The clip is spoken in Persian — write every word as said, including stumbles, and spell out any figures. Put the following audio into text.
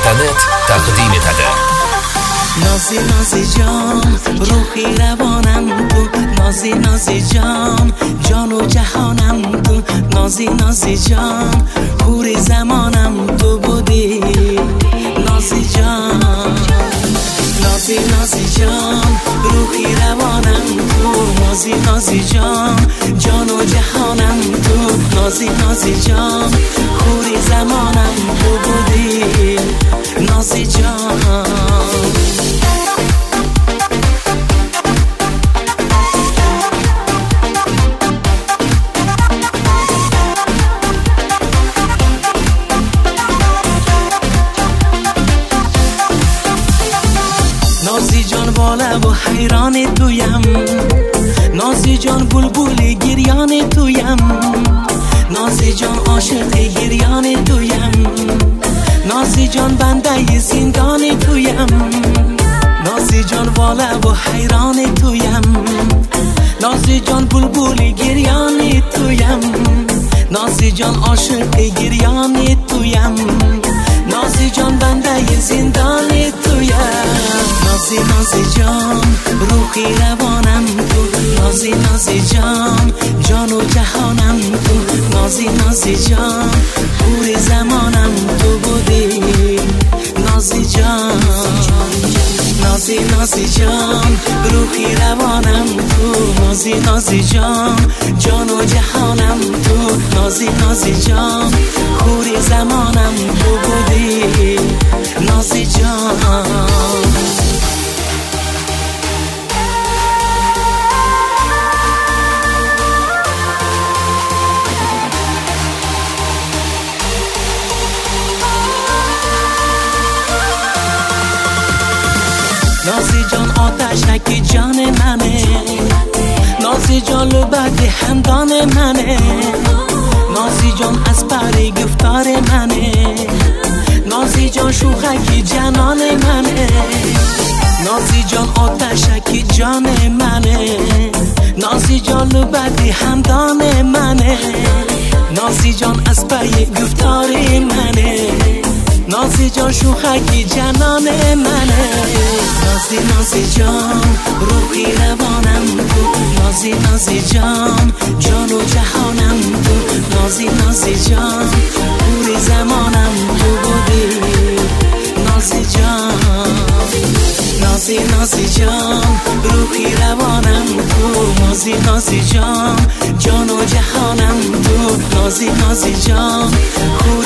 اینترنت تقدیم داده. نازی نازی جان روحی روانم تو، نازی نازی جان جان و جهانم تو، نازی نازی جان حور زمانم تو بودی. نازی جان نازی نازی جان روحی روانم تو، نازی نازی جان جان و جهانم تو، نازی نازی جان حور زمانم تو بودی. نازی جان نازی جان والا و حیران تویم، نازی جان بلبل گریان تویم، نازی جان عاشق گریان تویم، نازی جان بنده زندان تویم، نازی جان والا و حیران تویم، نازی جان بلبل گریان تویم، نازی جان عاشق گریان تویم، نازی جان بنده زندان تویم. نازی نازی جان روحی روانم تو، نازی نازی جان جان و جهانم تو، نازی نازی جان حور زمانم تو بودی. نازی جان نازی نازی جان روحی روانم تو، نازی نازی جان جان و جهانم تو، نازی نازی جان حور زمانم تو بودی. نازی جان نازی جان آتشک جان منه، نازی جان لبک همدان منه، نازی جان از پر گفتار منه، نازی جان شوخک جنان منه، نازی جان آتشک جان منه، نازی جان لبک همدان منه، نازی جان از پر گفتار منه، نازی جان شوخک جنان منه. نازی نازی جان روحی روانم تو، نازی نازی جان جان و جهانم تو، نازی نازی جان حور زمانم تو بودی. نازی جان نازی نازی جان روحی روانم تو، نازی نازی جان جان و جهانم تو، نازی نازی جان حور